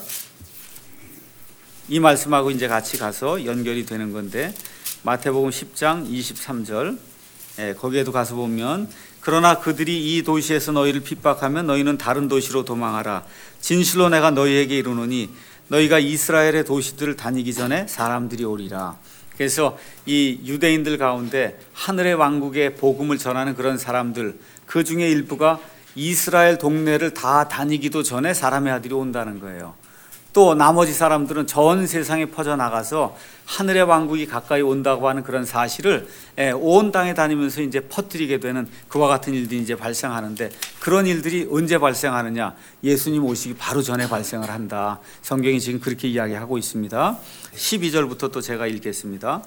S1: 이 말씀하고 이제 같이 가서 연결이 되는 건데 마태복음 10장 23절 거기에도 가서 보면 그러나 그들이 이 도시에서 너희를 핍박하면 너희는 다른 도시로 도망하라. 진실로 내가 너희에게 이르노니 너희가 이스라엘의 도시들을 다니기 전에 사람들이 오리라. 그래서 이 유대인들 가운데 하늘의 왕국의 복음을 전하는 그런 사람들 그 중에 일부가 이스라엘 동네를 다 다니기도 전에 사람의 아들이 온다는 거예요. 또 나머지 사람들은 전 세상에 퍼져나가서 하늘의 왕국이 가까이 온다고 하는 그런 사실을 온 땅에 다니면서 이제 퍼뜨리게 되는 그와 같은 일들이 이제 발생하는데 그런 일들이 언제 발생하느냐? 예수님 오시기 바로 전에 발생을 한다. 성경이 지금 그렇게 이야기하고 있습니다. 12절부터 또 제가 읽겠습니다.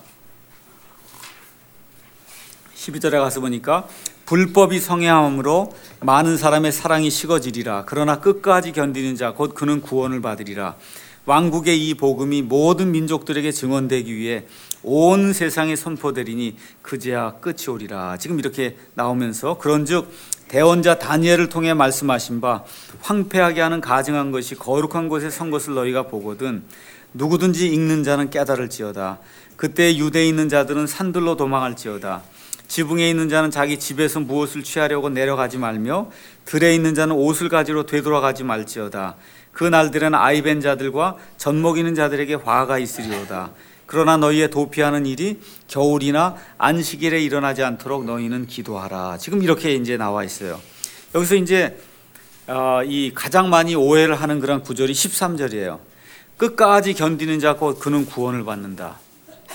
S1: 12절에 가서 보니까 불법이 성행함으로 많은 사람의 사랑이 식어지리라. 그러나 끝까지 견디는 자 곧 그는 구원을 받으리라. 왕국의 이 복음이 모든 민족들에게 증언되기 위해 온 세상에 선포되리니 그제야 끝이 오리라. 지금 이렇게 나오면서 그런즉 대언자 다니엘을 통해 말씀하신 바 황폐하게 하는 가증한 것이 거룩한 곳에 선 것을 너희가 보거든 누구든지 읽는 자는 깨달을지어다. 그때 유대에 있는 자들은 산들로 도망할지어다. 지붕에 있는 자는 자기 집에서 무엇을 취하려고 내려가지 말며 들에 있는 자는 옷을 가지러 되돌아가지 말지어다. 그 날들에는 아이벤 자들과 젖먹이는 자들에게 화가 있으리오다. 그러나 너희의 도피하는 일이 겨울이나 안식일에 일어나지 않도록 너희는 기도하라. 지금 이렇게 이제 나와 있어요. 여기서 이제 이 가장 많이 오해를 하는 그런 구절이 13절이에요. 끝까지 견디는 자 곧 그는 구원을 받는다.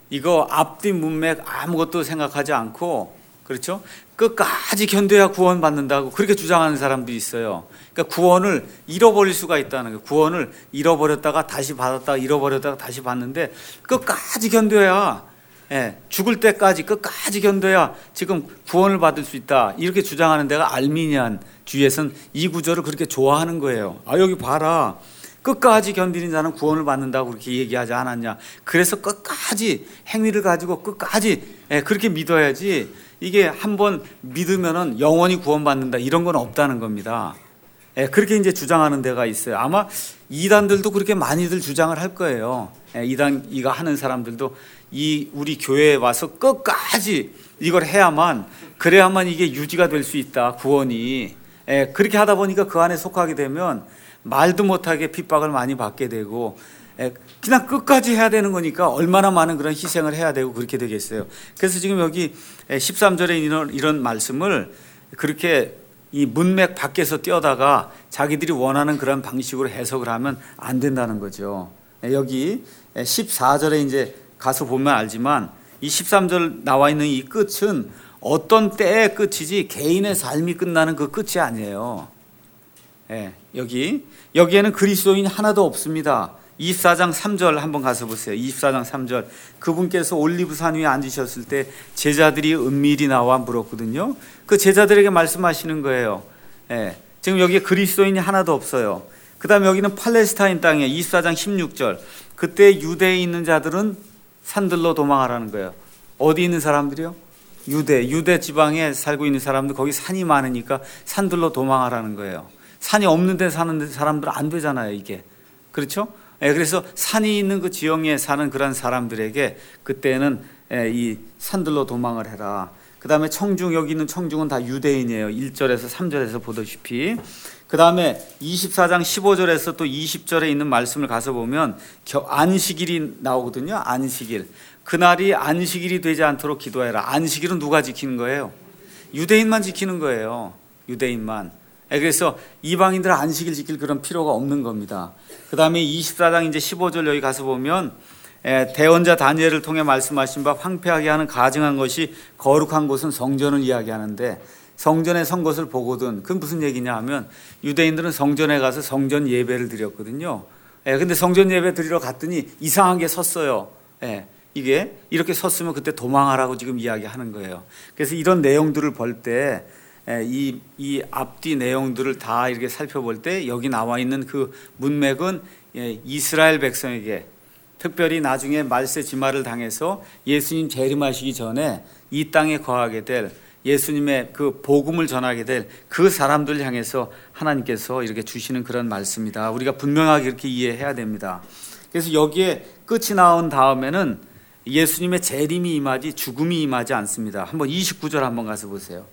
S1: 이거 앞뒤 문맥 아무것도 생각하지 않고, 그렇죠? 끝까지 견뎌야 구원받는다고 그렇게 주장하는 사람들이 있어요. 그러니까 구원을 잃어버릴 수가 있다는 거예요. 구원을 잃어버렸다가 다시 받았다가 잃어버렸다가 다시 받는데 끝까지 견뎌야, 죽을 때까지 끝까지 견뎌야 지금 구원을 받을 수 있다, 이렇게 주장하는 데가 알미니안 주의에서는 이 구절을 그렇게 좋아하는 거예요. 여기 봐라, 끝까지 견디는 자는 구원을 받는다고 그렇게 얘기하지 않았냐. 그래서 끝까지 행위를 가지고 끝까지 그렇게 믿어야지, 이게 한번 믿으면은 영원히 구원받는다 이런 건 없다는 겁니다. 그렇게 이제 주장하는 데가 있어요. 아마 이단들도 그렇게 많이들 주장을 할 거예요. 이가 하는 사람들도 우리 교회에 와서 끝까지 이걸 그래야만 이게 유지가 될 수 있다, 구원이. 그렇게 하다 보니까 그 안에 속하게 되면 말도 못하게 핍박을 많이 받게 되고, 그냥 끝까지 해야 되는 거니까 얼마나 많은 그런 희생을 해야 되고 그렇게 되겠어요. 그래서 지금 여기 13절에 이런 말씀을 그렇게 이 문맥 밖에서 떼어다가 자기들이 원하는 그런 방식으로 해석을 하면 안 된다는 거죠. 여기 14절에 이제 가서 보면 알지만, 이 13절 나와 있는 이 끝은 어떤 때의 끝이지 개인의 삶이 끝나는 그 끝이 아니에요. 여기에는 그리스도인이 하나도 없습니다. 24장 3절 한번 가서 보세요. 24장 3절, 그분께서 올리브산 위에 앉으셨을 때 제자들이 은밀히 나와 물었거든요. 그 제자들에게 말씀하시는 거예요. 지금 여기에 그리스도인이 하나도 없어요. 그 다음에 여기는 팔레스타인 땅에 24장 16절, 그때 유대에 있는 자들은 산들로 도망하라는 거예요. 어디 있는 사람들이요? 유대 지방에 살고 있는 사람들, 거기 산이 많으니까 산들로 도망하라는 거예요. 산이 없는 데 사는 사람들은 안 되잖아요, 이게. 그렇죠? 그래서 산이 있는 그 지형에 사는 그런 사람들에게 그때는 이 산들로 도망을 해라. 그 다음에 여기 있는 청중은 다 유대인이에요. 1절에서 3절에서 보다시피. 그 다음에 24장 15절에서 또 20절에 있는 말씀을 가서 보면 안식일이 나오거든요. 안식일. 그날이 안식일이 되지 않도록 기도해라. 안식일은 누가 지키는 거예요? 유대인만 지키는 거예요. 유대인만. 그래서 이방인들은 안식일 지킬 그런 필요가 없는 겁니다. 그 다음에 24장 이제 15절 여기 가서 보면 대언자 다니엘을 통해 말씀하신 바 황폐하게 하는 가증한 것이 거룩한 곳은 성전을 이야기하는데, 성전에 선 것을 보거든. 그건 무슨 얘기냐 하면, 유대인들은 성전에 가서 성전 예배를 드렸거든요. 근데 성전 예배 드리러 갔더니 이상한 게 섰어요. 이게 이렇게 섰으면 그때 도망하라고 지금 이야기하는 거예요. 그래서 이런 내용들을 볼 때, 이 앞뒤 내용들을 다 이렇게 살펴볼 때 여기 나와 있는 그 문맥은 이스라엘 백성에게, 특별히 나중에 말세 지마를 당해서 예수님 재림하시기 전에 이 땅에 거하게 될 예수님의 그 복음을 전하게 될 그 사람들 향해서 하나님께서 이렇게 주시는 그런 말씀이다. 우리가 분명하게 이렇게 이해해야 됩니다. 그래서 여기에 끝이 나온 다음에는 예수님의 재림이 임하지 죽음이 임하지 않습니다. 한번 29절 한번 가서 보세요.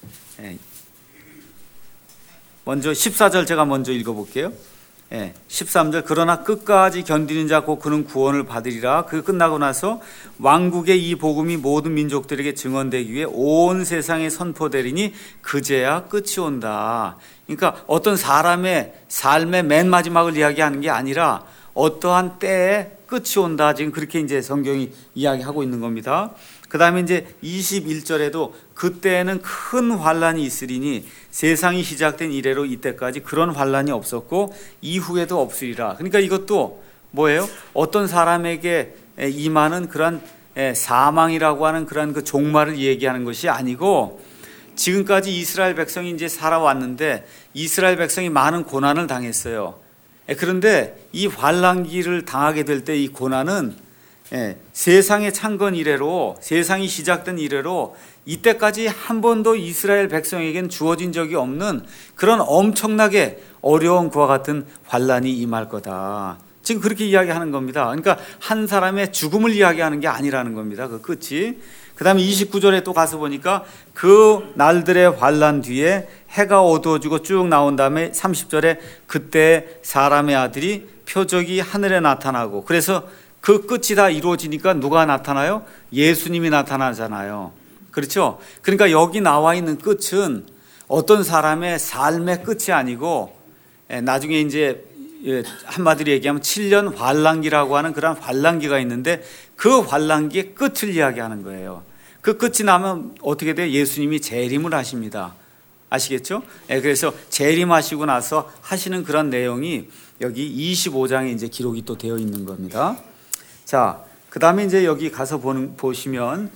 S1: 먼저 14절 제가 먼저 읽어볼게요. 13절, 그러나 끝까지 견디는 자 곧 그는 구원을 받으리라. 그 끝나고 나서 왕국의 이 복음이 모든 민족들에게 증언되기 위해 온 세상에 선포되리니 그제야 끝이 온다. 그러니까 어떤 사람의 삶의 맨 마지막을 이야기하는 게 아니라 어떠한 때에 끝이 온다. 지금 그렇게 이제 성경이 이야기하고 있는 겁니다. 그 다음에 이제 21절에도 그때에는 큰 환란이 있으리니 세상이 시작된 이래로 이때까지 그런 환란이 없었고 이후에도 없으리라. 그러니까 이것도 뭐예요? 어떤 사람에게 임하는 그런 사망이라고 하는 그런 그 종말을 얘기하는 것이 아니고, 지금까지 이스라엘 백성이 이제 살아왔는데 이스라엘 백성이 많은 고난을 당했어요. 그런데 이 환란기를 당하게 될 때 이 고난은 세상의 창건 이래로, 세상이 시작된 이래로 이때까지 한 번도 이스라엘 백성에겐 주어진 적이 없는 그런 엄청나게 어려운 그와 같은 환란이 임할 거다. 지금 그렇게 이야기하는 겁니다. 그러니까 한 사람의 죽음을 이야기하는 게 아니라는 겁니다. 그 끝이. 그 다음에 29절에 또 가서 보니까 그 날들의 환란 뒤에 해가 어두워지고 쭉 나온 다음에 30절에 그때 사람의 아들이 표적이 하늘에 나타나고, 그래서 그 끝이 다 이루어지니까 누가 나타나요? 예수님이 나타나잖아요. 그렇죠? 그러니까 여기 나와 있는 끝은 어떤 사람의 삶의 끝이 아니고, 나중에 이제 한마디로 얘기하면 7년 환란기라고 하는 그런 환란기가 있는데 그 환란기의 끝을 이야기하는 거예요. 그 끝이 나면 어떻게 돼요? 예수님이 재림을 하십니다. 아시겠죠? 그래서 재림하시고 나서 하시는 그런 내용이 여기 25장에 이제 기록이 또 되어 있는 겁니다. 자, 그 다음에 이제 여기 가서 보시면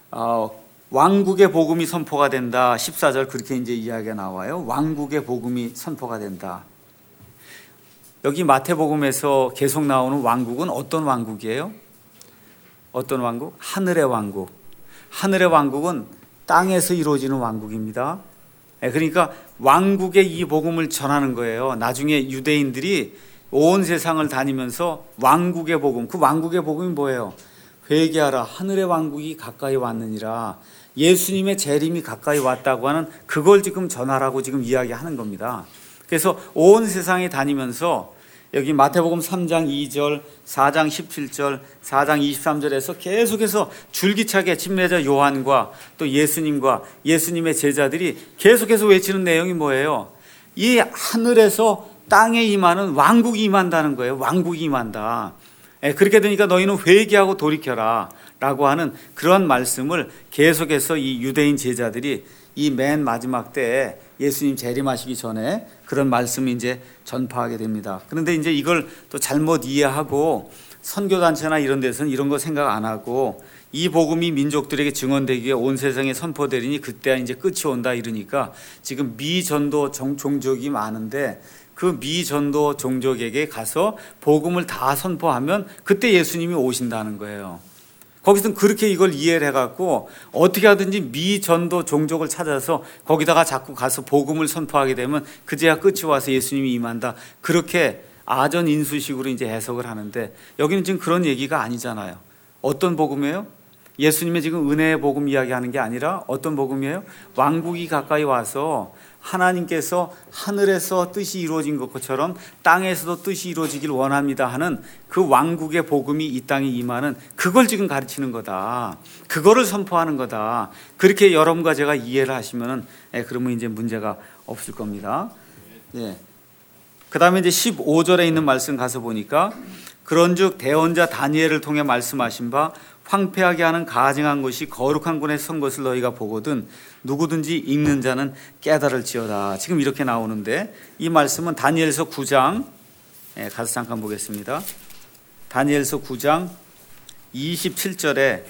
S1: 왕국의 복음이 선포가 된다. 14절 그렇게 이제 이야기가 나와요. 왕국의 복음이 선포가 된다. 여기 마태복음에서 계속 나오는 왕국은 어떤 왕국이에요? 어떤 왕국? 하늘의 왕국. 하늘의 왕국은 땅에서 이루어지는 왕국입니다. 그러니까 왕국의 이 복음을 전하는 거예요. 나중에 유대인들이 온 세상을 다니면서 왕국의 복음, 그 왕국의 복음이 뭐예요? 회개하라, 하늘의 왕국이 가까이 왔느니라. 예수님의 재림이 가까이 왔다고 하는 그걸 지금 전하라고 지금 이야기하는 겁니다. 그래서 온 세상에 다니면서 여기 마태복음 3장 2절, 4장 17절, 4장 23절에서 계속해서 줄기차게 침례자 요한과 또 예수님과 예수님의 제자들이 계속해서 외치는 내용이 뭐예요? 이 하늘에서 땅에 임하는 왕국이 임한다는 거예요. 왕국이 임한다. 그렇게 되니까 너희는 회개하고 돌이켜라 라고 하는 그런 말씀을 계속해서 이 유대인 제자들이 이 맨 마지막 때에 예수님 재림하시기 전에 그런 말씀을 이제 전파하게 됩니다. 그런데 이제 이걸 또 잘못 이해하고 선교단체나 이런 데서는 이런 거 생각 안 하고 이 복음이 민족들에게 증언되기 위해 온 세상에 선포되리니 그때야 이제 끝이 온다 이러니까 지금 미전도 종족이 많은데 그 미전도 종족에게 가서 복음을 다 선포하면 그때 예수님이 오신다는 거예요. 거기서는 그렇게 이걸 이해를 해갖고 어떻게 하든지 미전도 종족을 찾아서 거기다가 자꾸 가서 복음을 선포하게 되면 그제야 끝이 와서 예수님이 임한다. 그렇게 아전인수식으로 이제 해석을 하는데 여기는 지금 그런 얘기가 아니잖아요. 어떤 복음이에요? 예수님의 지금 은혜의 복음 이야기하는 게 아니라 어떤 복음이에요? 왕국이 가까이 와서 하나님께서 하늘에서 뜻이 이루어진 것처럼 땅에서도 뜻이 이루어지길 원합니다 하는 그 왕국의 복음이 이 땅에 임하는 그걸 지금 가르치는 거다. 그거를 선포하는 거다. 그렇게 여러분과 제가 이해를 하시면은 그러면 이제 문제가 없을 겁니다. 예. 그 다음에 이제 15절에 있는 말씀 가서 보니까 그런즉 대언자 다니엘을 통해 말씀하신 바 황폐하게 하는 가증한 것이 거룩한 군에 선 것을 너희가 보거든 누구든지 읽는 자는 깨달을지어다. 지금 이렇게 나오는데 이 말씀은 다니엘서 9장 가서 잠깐 보겠습니다. 다니엘서 9장 27절에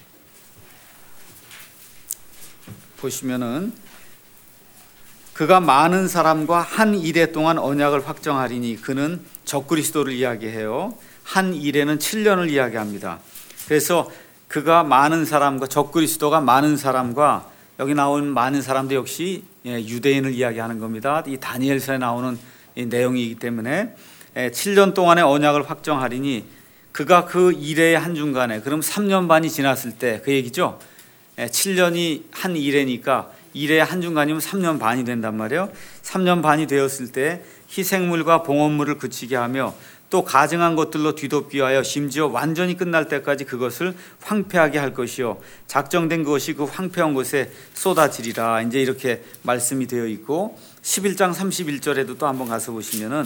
S1: 보시면은 그가 많은 사람과 한 이래 동안 언약을 확정하리니 그는 적그리스도를 이야기해요. 한 이래는 7년을 이야기합니다. 그래서 그가 많은 사람과 적그리스도가 많은 사람과 여기 나온 많은 사람도 역시 유대인을 이야기하는 겁니다. 이 다니엘서에 나오는 이 내용이기 때문에 7년 동안의 언약을 확정하리니 그가 그 이래의 한중간에 그럼 3년 반이 지났을 때 그 얘기죠. 7년이 한 이래니까 이래의 한중간이면 3년 반이 된단 말이에요. 3년 반이 되었을 때 희생물과 봉헌물을 그치게 하며 또 가증한 것들로 뒤덮기 위하여 심지어 완전히 끝날 때까지 그것을 황폐하게 할 것이요 작정된 것이 그 황폐한 곳에 쏟아지리라. 이제 이렇게 말씀이 되어 있고 11장 31절에도 또 한번 가서 보시면은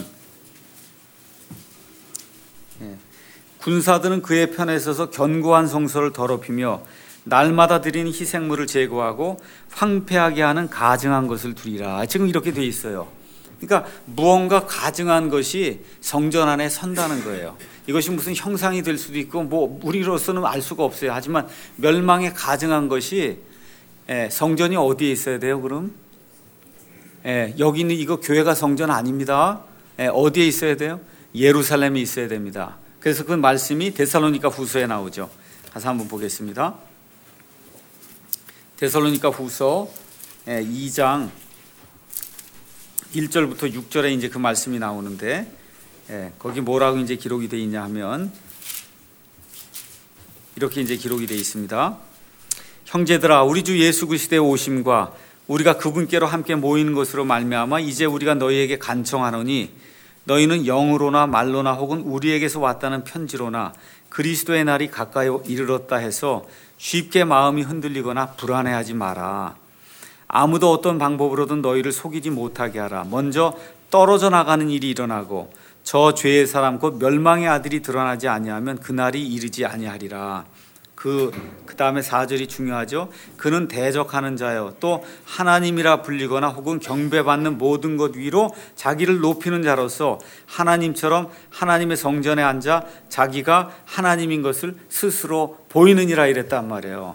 S1: 군사들은 그의 편에 서서 견고한 성소를 더럽히며 날마다 드리는 희생물을 제거하고 황폐하게 하는 가증한 것을 두리라. 지금 이렇게 되어 있어요. 그러니까 무언가 가증한 것이 성전 안에 선다는 거예요. 이것이 무슨 형상이 될 수도 있고 뭐 우리로서는 알 수가 없어요. 하지만 멸망에 가증한 것이 성전이 어디에 있어야 돼요? 그럼 여기 있는 이거 교회가 성전 아닙니다. 어디에 있어야 돼요? 예루살렘에 있어야 됩니다. 그래서 그 말씀이 데살로니가 후서에 나오죠. 가서 한번 보겠습니다. 데살로니가 후서 2장 1절부터 6절에 이제 그 말씀이 나오는데 거기 뭐라고 이제 기록이 되어 있냐 하면 이렇게 이제 기록이 되어 있습니다. 형제들아 우리 주 예수 그리스도의 오심과 우리가 그분께로 함께 모이는 것으로 말미암아 이제 우리가 너희에게 간청하노니 너희는 영으로나 말로나 혹은 우리에게서 왔다는 편지로나 그리스도의 날이 가까이 이르렀다 해서 쉽게 마음이 흔들리거나 불안해하지 마라. 아무도 어떤 방법으로든 너희를 속이지 못하게 하라. 먼저 떨어져 나가는 일이 일어나고 저 죄의 사람 곧 멸망의 아들이 드러나지 아니하면 그날이 이르지 아니하리라. 그 다음에 4절이 중요하죠. 그는 대적하는 자요 또 하나님이라 불리거나 혹은 경배받는 모든 것 위로 자기를 높이는 자로서 하나님처럼 하나님의 성전에 앉아 자기가 하나님인 것을 스스로 보이느니라 이랬단 말이에요.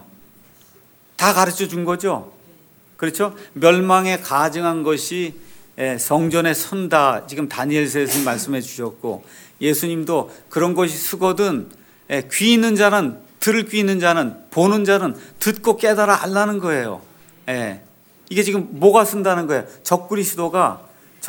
S1: 다 가르쳐 준 거죠. 그렇죠? 멸망에 가증한 것이 성전에 선다. 지금 다니엘서에서 말씀해 주셨고, 예수님도 그런 것이 쓰거든 귀 있는 자는, 들을 귀 있는 자는, 보는 자는 듣고 깨달아 알라는 거예요. 이게 지금 뭐가 쓴다는 거예요? 적그리스도가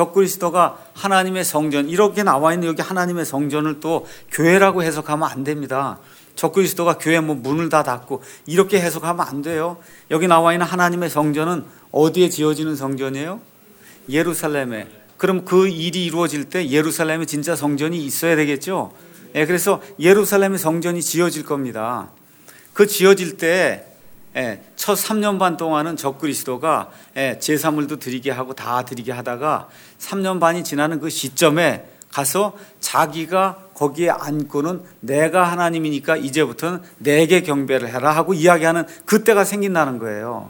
S1: 하나님의 성전, 이렇게 나와 있는 여기 하나님의 성전을 또 교회라고 해석하면 안 됩니다. 적그리스도가 교회 문을 다 닫고 이렇게 해석하면 안 돼요. 여기 나와 있는 하나님의 성전은 어디에 지어지는 성전이에요? 예루살렘에. 그럼 그 일이 이루어질 때 예루살렘에 진짜 성전이 있어야 되겠죠. 그래서 예루살렘의 성전이 지어질 겁니다. 그 지어질 때 첫 3년 반 동안은 적그리스도가 제사물도 드리게 하고 다 드리게 하다가 3년 반이 지나는 그 시점에 가서 자기가 거기에 앉고는 내가 하나님이니까 이제부터는 내게 경배를 해라 하고 이야기하는 그때가 생긴다는 거예요.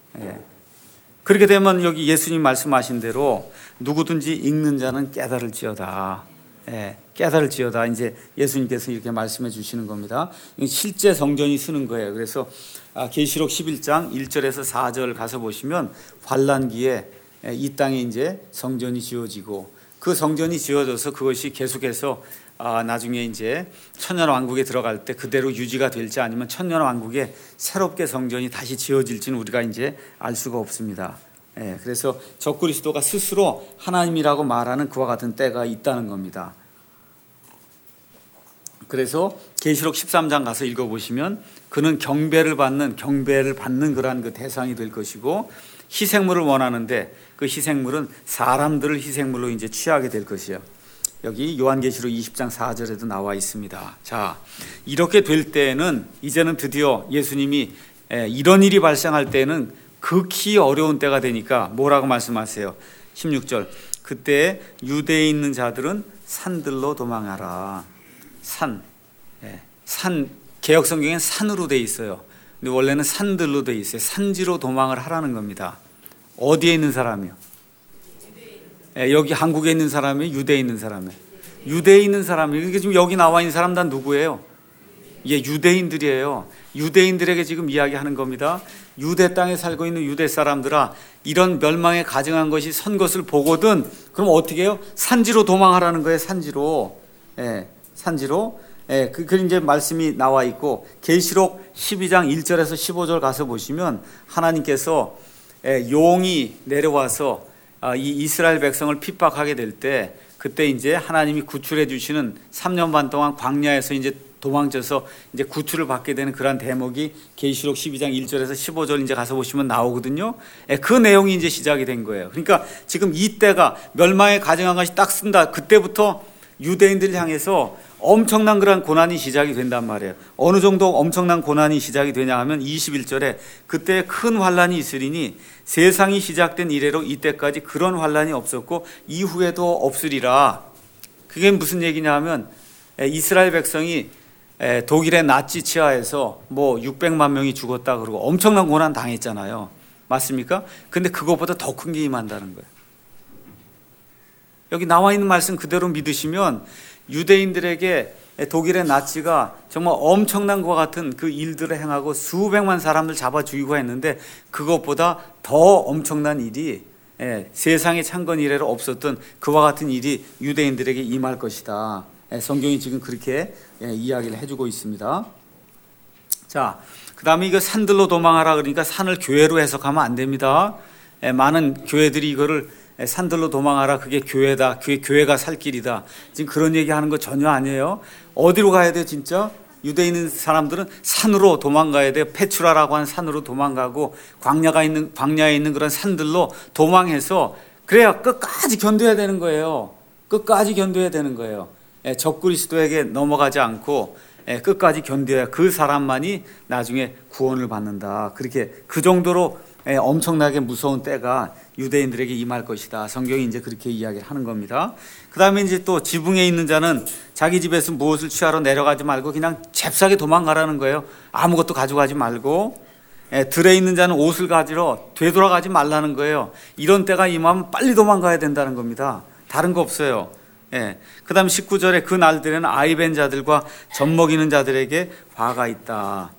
S1: 그렇게 되면 여기 예수님 말씀하신 대로 누구든지 읽는 자는 깨달을지어다. 깨달을지어다. 이제 예수님께서 이렇게 말씀해 주시는 겁니다. 실제 성전이 쓰는 거예요. 그래서 계시록 11장 1절에서 4절 가서 보시면 환란기에 이 땅에 이제 성전이 지어지고 그 성전이 지어져서 그것이 계속해서 나중에 이제 천년왕국에 들어갈 때 그대로 유지가 될지 아니면 천년왕국에 새롭게 성전이 다시 지어질지는 우리가 이제 알 수가 없습니다. 그래서 적그리스도가 스스로 하나님이라고 말하는 그와 같은 때가 있다는 겁니다. 그래서 계시록 13장 가서 읽어보시면 그는 경배를 받는 그러한 그 대상이 될 것이고 희생물을 원하는데 그 희생물은 사람들을 희생물로 이제 취하게 될 것이에요. 여기 요한계시록 20장 4절에도 나와 있습니다. 자, 이렇게 될 때에는 이제는 드디어 예수님이 이런 일이 발생할 때는 극히 어려운 때가 되니까 뭐라고 말씀하세요? 16절. 그때 유대에 있는 자들은 산들로 도망하라. 산 개역성경엔 산으로 돼 있어요. 근데 원래는 산들로 돼 있어요. 산지로 도망을 하라는 겁니다. 어디에 있는 사람이요? 여기 한국에 있는 사람이 유대에 있는 사람이에요. 유대에 있는 사람이. 그러니까 지금 여기 나와 있는 사람 다 누구예요? 유대인들이에요. 유대인들에게 지금 이야기하는 겁니다. 유대 땅에 살고 있는 유대 사람들아, 이런 멸망에 가증한 것이 선 것을 보거든 그럼 어떻게 해요? 산지로 도망하라는 거예요. 산지로. 산지로. 그 이제 말씀이 나와 있고 계시록 12장 1절에서 15절 가서 보시면 하나님께서 용이 내려와서 이 이스라엘 백성을 핍박하게 될 때 그때 이제 하나님이 구출해 주시는 3년 반 동안 광야에서 이제 도망쳐서 이제 구출을 받게 되는 그런 대목이 계시록 12장 1절에서 15절 이제 가서 보시면 나오거든요. 그 내용이 이제 시작이 된 거예요. 그러니까 지금 이때가 멸망에 가증한 것이 딱 쓴다. 그때부터 유대인들을 향해서 엄청난 그런 고난이 시작이 된단 말이에요. 어느 정도 엄청난 고난이 시작이 되냐 하면 21절에 그때 큰 환란이 있으리니 세상이 시작된 이래로 이때까지 그런 환란이 없었고 이후에도 없으리라. 그게 무슨 얘기냐 하면 이스라엘 백성이 독일의 나치 치하에서 뭐 600만 명이 죽었다 그러고 엄청난 고난 당했잖아요. 맞습니까? 근데 그것보다 더 큰 게 임한다는 거예요. 여기 나와 있는 말씀 그대로 믿으시면 유대인들에게 독일의 나치가 정말 엄청난 것 같은 그 일들을 행하고 수백만 사람을 잡아 죽이고 했는데 그것보다 더 엄청난 일이 세상의 창건 이래로 없었던 그와 같은 일이 유대인들에게 임할 것이다. 성경이 지금 그렇게 이야기를 해주고 있습니다. 자, 그 다음에 이거 산들로 도망하라 그러니까 산을 교회로 해석하면 안 됩니다. 많은 교회들이 이거를 산들로 도망하라, 그게 교회다, 교회가 살 길이다, 지금 그런 얘기하는 거 전혀 아니에요. 어디로 가야 돼요? 진짜 유대에 있는 사람들은 산으로 도망가야 돼요. 페추라라고 하는 산으로 도망가고 광야에 있는 그런 산들로 도망해서 그래야 끝까지 견뎌야 되는 거예요. 끝까지 견뎌야 되는 거예요. 적그리스도에게 넘어가지 않고 끝까지 견뎌야 그 사람만이 나중에 구원을 받는다. 그렇게 그 정도로 엄청나게 무서운 때가 유대인들에게 임할 것이다. 성경이 이제 그렇게 이야기를 하는 겁니다. 그 다음에 이제 또 지붕에 있는 자는 자기 집에서 무엇을 취하러 내려가지 말고 그냥 잽싸게 도망가라는 거예요. 아무것도 가져가지 말고. 들에 있는 자는 옷을 가지러 되돌아가지 말라는 거예요. 이런 때가 임하면 빨리 도망가야 된다는 겁니다. 다른 거 없어요. 그 다음 19절에 그 날들에는 아이벤 자들과 젖먹이는 자들에게 화가 있다.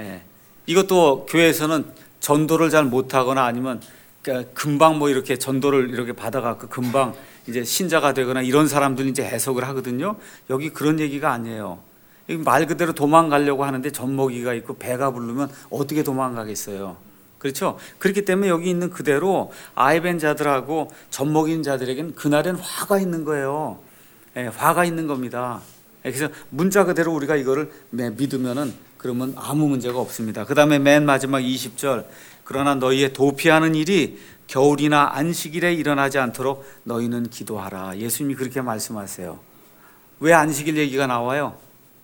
S1: 이것도 교회에서는 전도를 잘 못하거나 아니면 금방 뭐 이렇게 전도를 이렇게 받아갖고 금방 이제 신자가 되거나 이런 사람들이 이제 해석을 하거든요. 여기 그런 얘기가 아니에요. 말 그대로 도망가려고 하는데 젖먹이가 있고 배가 부르면 어떻게 도망가겠어요. 그렇죠? 그렇기 때문에 여기 있는 그대로 아이벤 자들하고 젖먹이는 자들에게는 그날엔 화가 있는 거예요. 화가 있는 겁니다. 그래서 문자 그대로 우리가 이거를 믿으면은 그러면 아무 문제가 없습니다. 그 다음에 맨 마지막 20절, 그러나 너희의 도피하는 일이 겨울이나 안식일에 일어나지 않도록 너희는 기도하라. 예수님이 그렇게 말씀하세요. 왜 안식일 얘기가 나와요?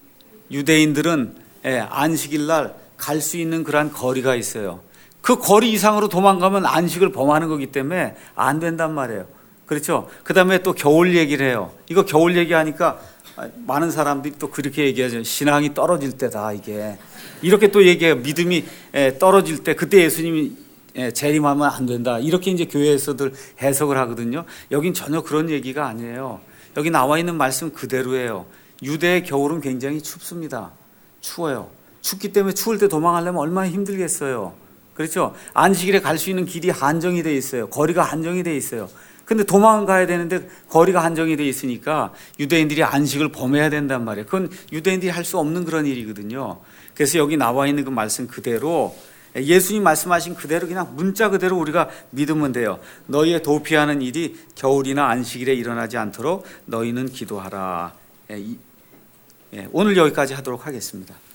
S1: 유대인들은 안식일 날 갈 수 있는 그러한 거리가 있어요. 그 거리 이상으로 도망가면 안식을 범하는 거기 때문에 안 된단 말이에요. 그렇죠? 그 다음에 또 겨울 얘기를 해요. 이거 겨울 얘기하니까 많은 사람들이 또 그렇게 얘기하죠. 신앙이 떨어질 때다 이게. 이렇게 또 얘기해요. 믿음이 떨어질 때 그때 예수님이 재림하면 안 된다. 이렇게 이제 교회에서들 해석을 하거든요. 여긴 전혀 그런 얘기가 아니에요. 여기 나와 있는 말씀 그대로예요. 유대의 겨울은 굉장히 춥습니다. 추워요. 춥기 때문에 추울 때 도망가려면 얼마나 힘들겠어요. 그렇죠? 안식일에 갈 수 있는 길이 한정이 돼 있어요. 거리가 한정이 돼 있어요. 근데 도망가야 되는데 거리가 한정이 돼 있으니까 유대인들이 안식을 범해야 된단 말이에요. 그건 유대인들이 할 수 없는 그런 일이거든요. 그래서 여기 나와 있는 그 말씀 그대로 예수님 말씀하신 그대로 그냥 문자 그대로 우리가 믿으면 돼요. 너희의 도피하는 일이 겨울이나 안식일에 일어나지 않도록 너희는 기도하라. 오늘 여기까지 하도록 하겠습니다.